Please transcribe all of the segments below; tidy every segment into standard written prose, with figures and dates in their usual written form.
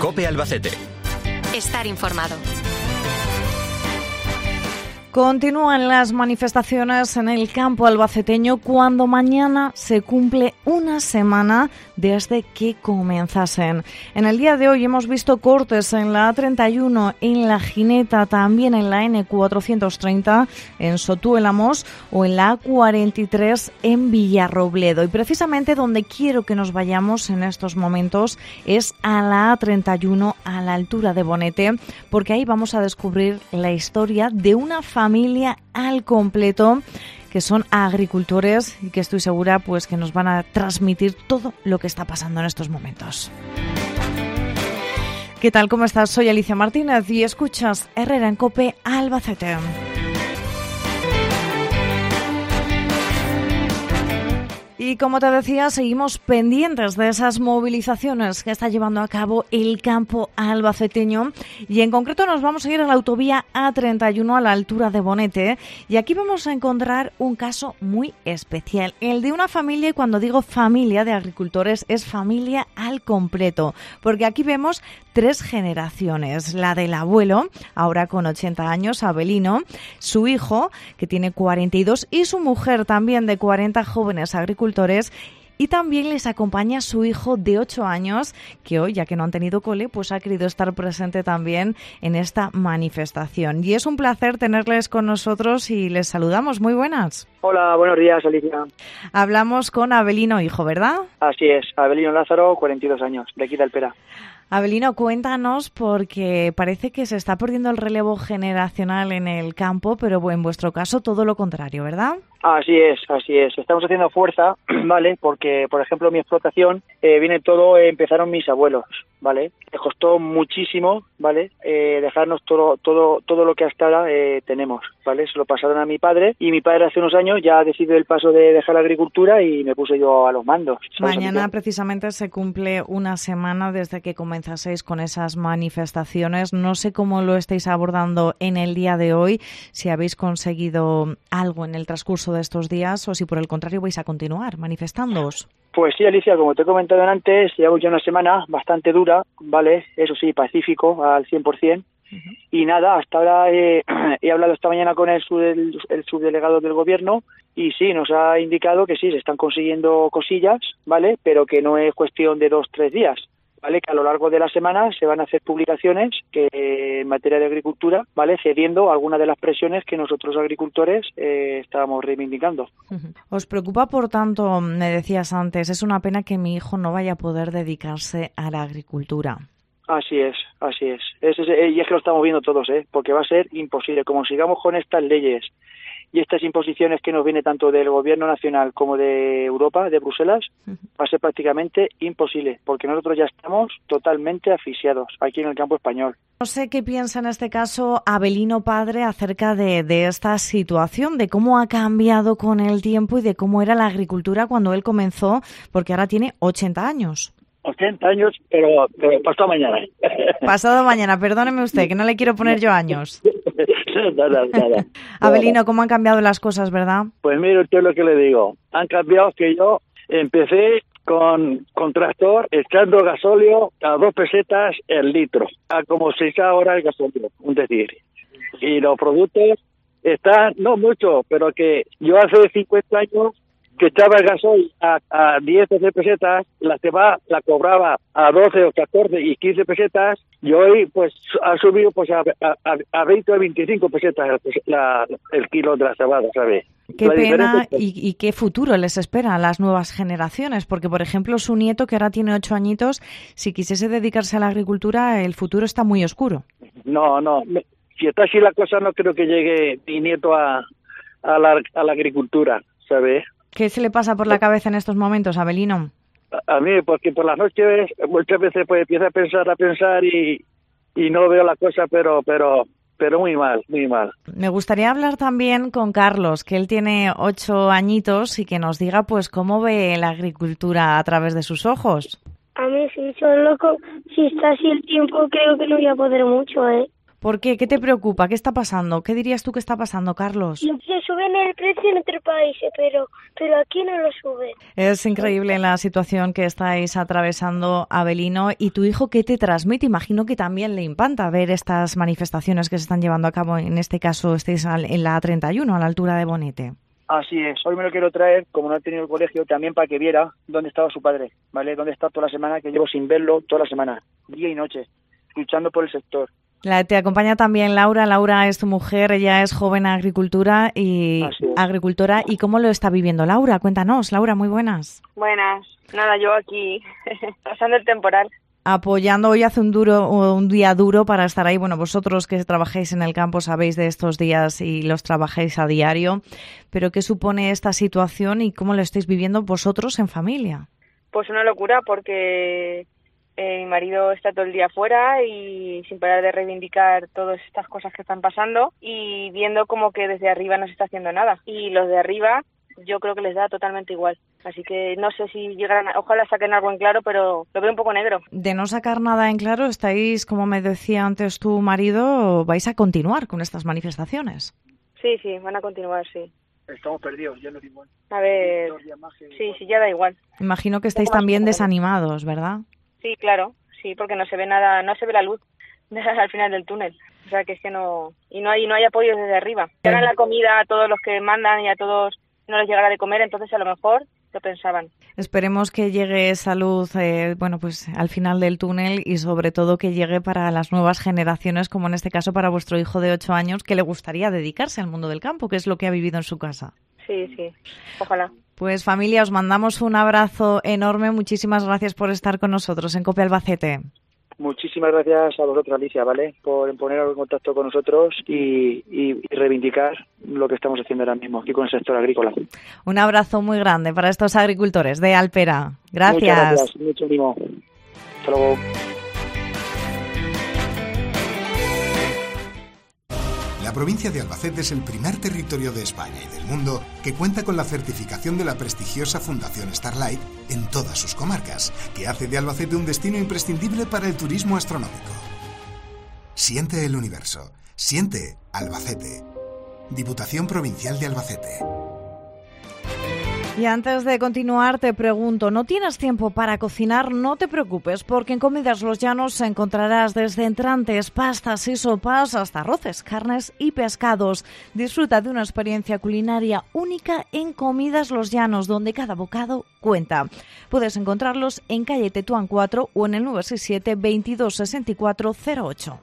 COPE Albacete. Estar informado. Continúan las manifestaciones en el campo albaceteño cuando mañana se cumple una semana desde que comenzasen. En el día de hoy hemos visto cortes en la A31, en la Gineta, también en la N430, en Sotuélamos o en la A43 en Villarrobledo. Y precisamente donde quiero que nos vayamos en estos momentos es a la A31, a la altura de Bonete, porque ahí vamos a descubrir la historia de una familia al completo, que son agricultores y que estoy segura pues que nos van a transmitir todo lo que está pasando en estos momentos. ¿Qué tal? ¿Cómo estás? Soy Alicia Martínez y escuchas Herrera en COPE Albacete. Y como te decía, seguimos pendientes de esas movilizaciones que está llevando a cabo el campo albaceteño y en concreto nos vamos a ir a la autovía A31 a la altura de Bonete y aquí vamos a encontrar un caso muy especial, el de una familia, y cuando digo familia de agricultores es familia al completo, porque aquí vemos 3 generaciones, la del abuelo, ahora con 80 años, Abelino, su hijo, que tiene 42, y su mujer también de 40, jóvenes agricultores, y también les acompaña su hijo de 8 años, que hoy, ya que no han tenido cole, pues ha querido estar presente también en esta manifestación. Y es un placer tenerles con nosotros y les saludamos. Muy buenas. Hola, buenos días, Alicia. Hablamos con Abelino, hijo, ¿verdad? Así es, Abelino Lázaro, 42 años, de aquí de Alpera. Abelino, cuéntanos, porque parece que se está perdiendo el relevo generacional en el campo, pero en vuestro caso todo lo contrario, ¿verdad? Así es. Estamos haciendo fuerza, ¿vale? Porque, por ejemplo, mi explotación empezaron mis abuelos, ¿vale? Les costó muchísimo, ¿vale? Dejarnos todo lo que hasta ahora tenemos, ¿vale? Se lo pasaron a mi padre y mi padre hace unos años ya decidió el paso de dejar la agricultura y me puse yo a los mandos. Mañana precisamente se cumple una semana desde que comenzaseis con esas manifestaciones. No sé cómo lo estáis abordando en el día de hoy, si habéis conseguido algo en el transcurso de estos días o si por el contrario vais a continuar manifestándoos. Pues sí, Alicia, como te he comentado antes, llevamos ya una semana bastante dura, ¿vale? Eso sí, pacífico al 100%. Y nada, hasta ahora he hablado esta mañana con el subdelegado del gobierno y sí, nos ha indicado que sí, se están consiguiendo cosillas, ¿vale? Pero que no es cuestión de 2-3 días. ¿Vale? Que a lo largo de la semana se van a hacer publicaciones que en materia de agricultura, ¿vale? Cediendo algunas de las presiones que nosotros agricultores estábamos reivindicando. ¿Os preocupa, por tanto, me decías antes, es una pena que mi hijo no vaya a poder dedicarse a la agricultura? Así es. Y es que lo estamos viendo todos, porque va a ser imposible. Como sigamos con estas leyes y estas imposiciones que nos viene tanto del gobierno nacional como de Europa, de Bruselas, va a ser prácticamente imposible, porque nosotros ya estamos totalmente asfixiados aquí en el campo español. No sé qué piensa en este caso Abelino padre acerca de esta situación, de cómo ha cambiado con el tiempo y de cómo era la agricultura cuando él comenzó, porque ahora tiene 80 años. 80 años, pero pasado mañana. Pasado mañana, perdóneme usted, que no le quiero poner yo años. Nada. Abelino, ¿cómo han cambiado las cosas, verdad? Pues mire usted lo que le digo. Han cambiado, que yo empecé con tractor echando gasóleo a 2 pesetas el litro, a como se echa ahora el gasóleo, un decir. Y los productos están, no mucho, pero que yo hace 50 años que echaba el gasoil a 10 o 12 pesetas, la cobraba a 12 o 14 y 15 pesetas, y hoy pues ha subido pues a 20 o 25 pesetas el kilo de la cebada, ¿sabes? Qué pena y qué futuro les espera a las nuevas generaciones, porque por ejemplo su nieto, que ahora tiene 8 añitos, si quisiese dedicarse a la agricultura, el futuro está muy oscuro. No, si está así la cosa no creo que llegue mi nieto a la agricultura, ¿sabes? ¿Qué se le pasa por la cabeza en estos momentos, Abelino? A mí, porque por las noches muchas veces pues empiezo a pensar y no veo la cosa, pero muy mal. Me gustaría hablar también con Carlos, que él tiene 8 añitos y que nos diga pues cómo ve la agricultura a través de sus ojos. A mí sí, son loco. Si está así el tiempo, creo que no voy a poder mucho, ¿Por qué? ¿Qué te preocupa? ¿Qué está pasando? ¿Qué dirías tú que está pasando, Carlos? Que suben el precio en otros países, pero aquí no lo suben. Es increíble la situación que estáis atravesando, Abelino. ¿Y tu hijo qué te transmite? Imagino que también le impacta ver estas manifestaciones que se están llevando a cabo. En este caso, estáis en la A31, a la altura de Bonete. Así es, hoy me lo quiero traer, como no he tenido el colegio, también para que viera dónde estaba su padre, ¿vale? Dónde está toda la semana, que llevo sin verlo toda la semana, día y noche, luchando por el sector. Te acompaña también Laura. Laura es tu mujer, ella es joven agricultora y ¿cómo lo está viviendo Laura? Cuéntanos, Laura, muy buenas. Buenas, nada, yo aquí pasando el temporal. Apoyando, hoy hace un día duro para estar ahí. Bueno, vosotros que trabajáis en el campo sabéis de estos días y los trabajáis a diario, pero ¿qué supone esta situación y cómo lo estáis viviendo vosotros en familia? Pues una locura porque mi marido está todo el día fuera y sin parar de reivindicar todas estas cosas que están pasando y viendo como que desde arriba no se está haciendo nada. Y los de arriba yo creo que les da totalmente igual. Así que no sé si llegarán, ojalá saquen algo en claro, pero lo veo un poco negro. De no sacar nada en claro, estáis, como me decía antes tu marido, vais a continuar con estas manifestaciones. Sí, van a continuar, sí. Estamos perdidos, ya no es igual. A ver, sí, ya da igual. Imagino que estáis también desanimados, ¿verdad? Sí, claro, sí, porque no se ve nada, no se ve la luz al final del túnel. O sea, que es que no hay apoyo desde arriba. Llegan la comida a todos los que mandan y a todos no les llegará de comer, entonces a lo mejor lo pensaban. Esperemos que llegue esa luz, pues al final del túnel y sobre todo que llegue para las nuevas generaciones, como en este caso para vuestro hijo de 8 años, que le gustaría dedicarse al mundo del campo, que es lo que ha vivido en su casa. Sí, ojalá. Pues familia, os mandamos un abrazo enorme. Muchísimas gracias por estar con nosotros en COPE Albacete. Muchísimas gracias a vosotros, Alicia, ¿vale? Por poneros en contacto con nosotros y reivindicar lo que estamos haciendo ahora mismo aquí con el sector agrícola. Un abrazo muy grande para estos agricultores de Alpera. Gracias. Muchas gracias, mucho ánimo. Hasta luego. La provincia de Albacete es el primer territorio de España y del mundo que cuenta con la certificación de la prestigiosa Fundación Starlight en todas sus comarcas, que hace de Albacete un destino imprescindible para el turismo astronómico. Siente el universo. Siente Albacete. Diputación Provincial de Albacete. Y antes de continuar te pregunto, ¿no tienes tiempo para cocinar? No te preocupes, porque en Comidas Los Llanos encontrarás desde entrantes, pastas y sopas hasta arroces, carnes y pescados. Disfruta de una experiencia culinaria única en Comidas Los Llanos, donde cada bocado cuenta. Puedes encontrarlos en calle Tetuán 4 o en el 967 22 64 08.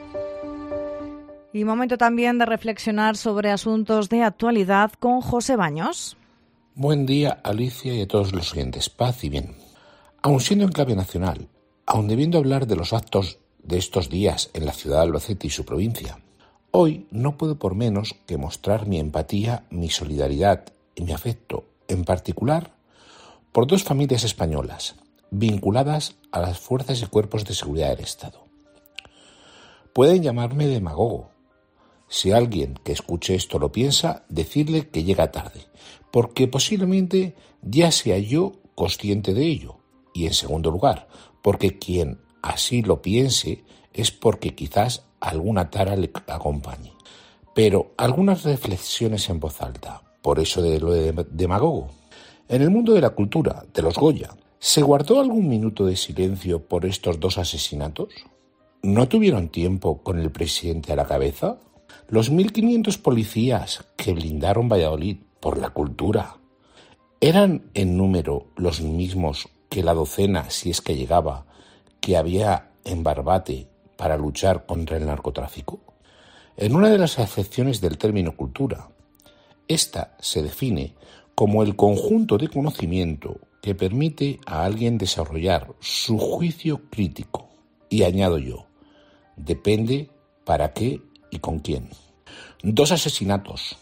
Y momento también de reflexionar sobre asuntos de actualidad con José Baños. Buen día, Alicia, y a todos los oyentes. Paz y bien. Aun siendo en clave nacional, aun debiendo hablar de los actos de estos días en la ciudad de Albacete y su provincia, hoy no puedo por menos que mostrar mi empatía, mi solidaridad y mi afecto, en particular, por 2 familias españolas vinculadas a las fuerzas y cuerpos de seguridad del Estado. Pueden llamarme demagogo. Si alguien que escuche esto lo piensa, decirle que llega tarde, porque posiblemente ya sea yo consciente de ello. Y en segundo lugar, porque quien así lo piense es porque quizás alguna tara le acompañe. Pero algunas reflexiones en voz alta, por eso de lo de demagogo. En el mundo de la cultura, de los Goya, ¿se guardó algún minuto de silencio por estos 2 asesinatos? ¿No tuvieron tiempo con el presidente a la cabeza? Los 1.500 policías que blindaron Valladolid por la cultura, ¿eran en número los mismos que la docena, si es que llegaba, que había en Barbate para luchar contra el narcotráfico? En una de las acepciones del término cultura, esta se define como el conjunto de conocimiento que permite a alguien desarrollar su juicio crítico. Y añado yo, depende para qué y con quién. 2 asesinatos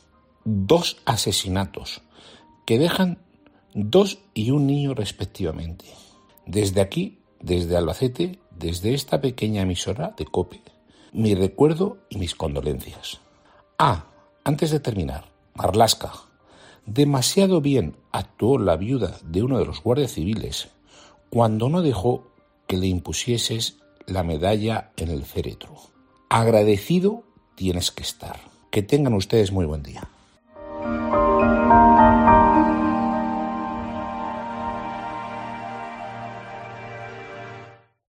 que dejan 2 y 1 niño respectivamente. Desde aquí, desde Albacete, desde esta pequeña emisora de COPE, mi recuerdo y mis condolencias. Antes de terminar, Marlaska. Demasiado bien actuó la viuda de uno de los guardias civiles cuando no dejó que le impusieses la medalla en el féretro. Agradecido tienes que estar. Que tengan ustedes muy buen día.